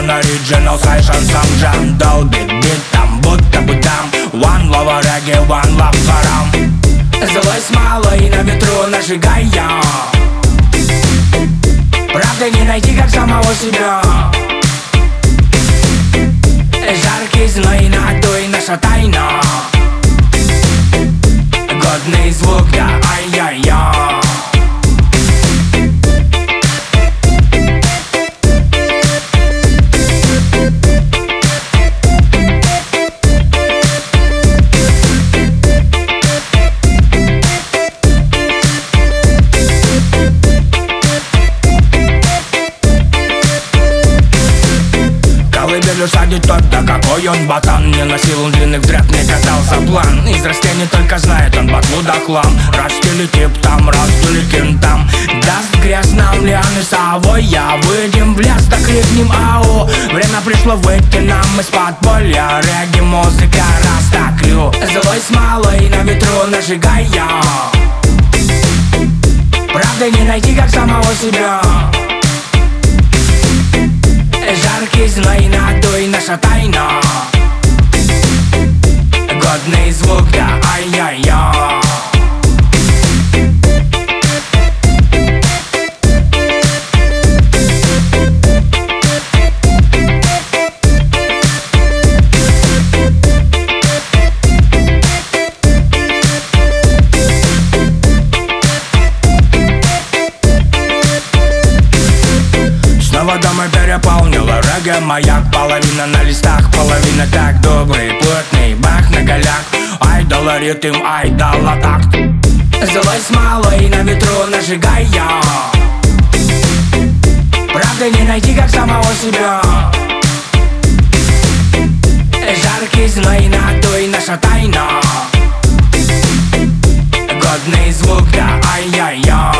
original session сам Джан долбит бит там, будто бы там One love reggae, one love харам. Злой смолой на ветру нажигаем. Правда не найти, как самого себя. Жаркий зной надуй наша тайна. Годный звук, да, ай-яй-яй. Колыбель садит тот, да какой он ботан. Не носил он длинных дряд, не катался план. Из растений только знает он батлу да хлам. Растили тип там, раздули кентам. Даст грязь нам лианы совой. Я выйдем в лес, да крикнем ау. Время пришло выйти нам из подполья. Регги музыка растаклю. Злой смолой на ветру нажигаем. Правда не найти, как самого себя. Жаркий зной надуй наша тайна. Годный звук, да, ай-яй-яй. Домой переполнила регги маяк. Половина на листах, половина так. Добрый, плотный, бах на голяк. Ай дала ритм, ай дала такт. Злой смолой на ветру нажигаем. Правда не найти, как самого себя. Жаркий зной надуй наша тайна. Годный звук, да, ай-яй-яй.